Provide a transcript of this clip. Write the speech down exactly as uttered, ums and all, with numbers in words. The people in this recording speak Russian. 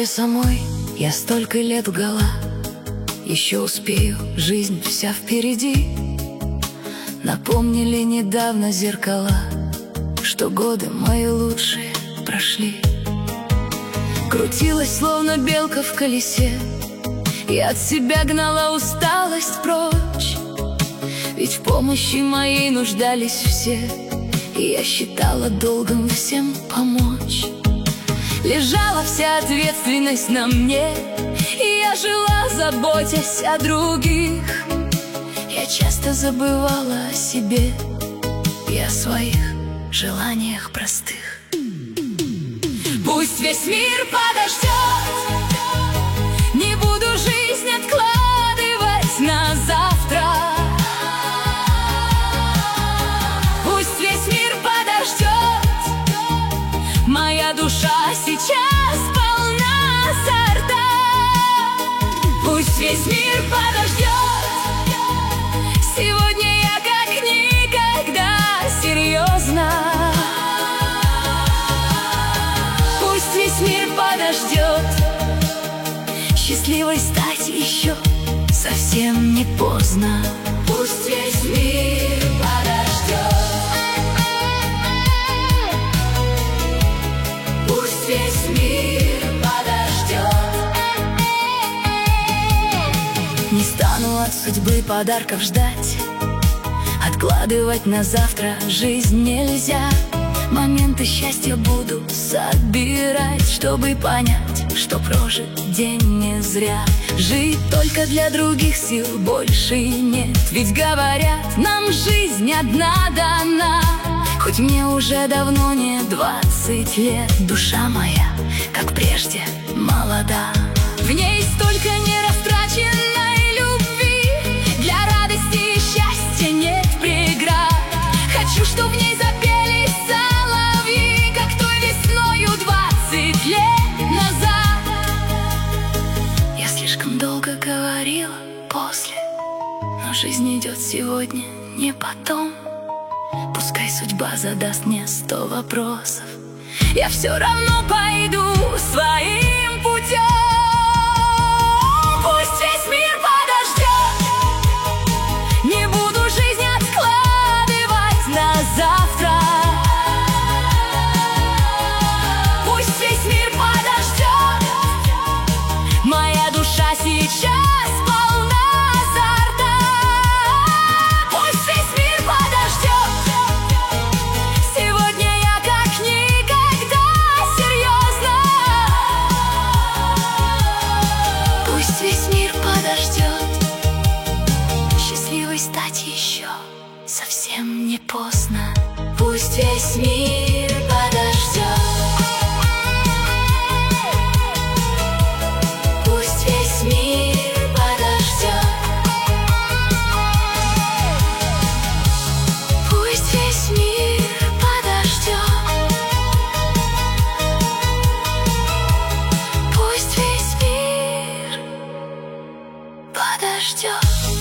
себе самой я столько лет лгала. Еще успею, жизнь вся впереди. Напомнили недавно зеркала, что годы мои лучшие прошли. Крутилась, словно белка в колесе, и от себя гнала усталость прочь. Ведь в помощи моей нуждались все, и я считала долгом всем помочь. Лежала вся ответственность на мне, и я жила, заботясь о других. Я часто забывала о себе и о своих желаниях простых. Пусть весь мир подождет, не буду жизнь откладывать на завтра. Пусть весь мир подождет, моя душа сейчас полна азарта. Пусть весь мир подождет, сегодня я как никогда серьезно. Пусть весь мир подождет, счастливой стать еще совсем не поздно. Пусть весь мир подождет, пусть весь мир подождет. Не стану от судьбы подарков ждать, откладывать на завтра жизнь нельзя. Моменты счастья буду собирать, чтобы понять, что прожит день не зря. Жить только для других сил больше нет, ведь говорят, нам жизнь одна дана. Хоть мне уже давно не двадцать лет, душа моя, как прежде, молода. В ней столько нерастраченной любви, для радости и счастья нет преград. Хочу, чтоб в ней запели соловьи, как той весною двадцать лет назад. Я слишком долго говорила после, но жизнь идет сегодня, не потом. Пускай судьба задаст мне сто вопросов, я все равно пойду своим путем. Пусть весь мир подождет, не буду жизнь откладывать на завтра. Пусть весь мир подождет, моя душа сейчас полна азарта. Пусть весь мир подождет, сегодня я как никогда серьезно. Пусть весь мир подождет, счастливой стать еще совсем не поздно. Пусть весь мир подождет, пусть весь мир подождет. Пусть весь мир подождет, пусть весь мир подождет.